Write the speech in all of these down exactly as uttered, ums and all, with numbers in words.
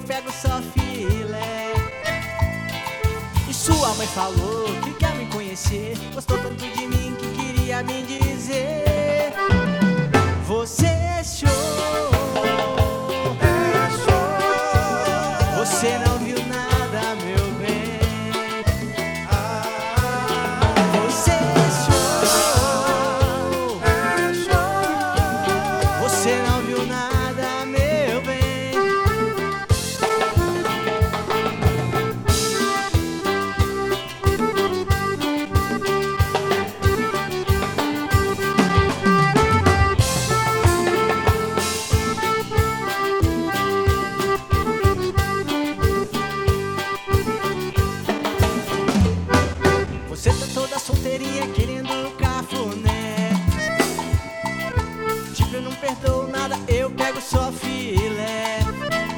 pego só filé. E sua mãe falou que quer me conhecer, gostou tanto de mim que queria me dizer: você é show, É show. você não viu nada, meu bem. Você é show, É show. você não viu nada, meu bem. Você tá toda solteirinha querendo cafuné. Tipo, eu não perdoo nada, eu pego só filé.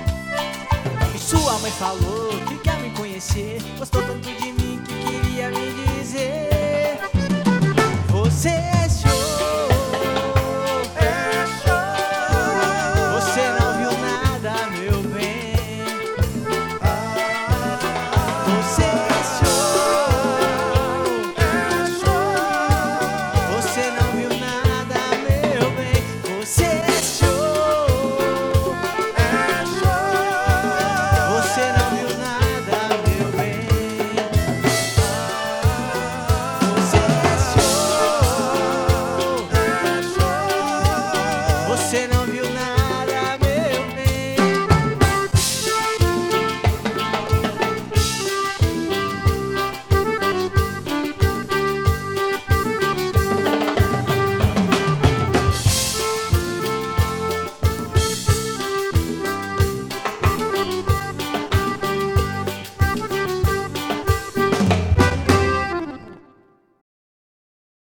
E sua mãe falou que quer me conhecer, gostou tanto de mim que queria me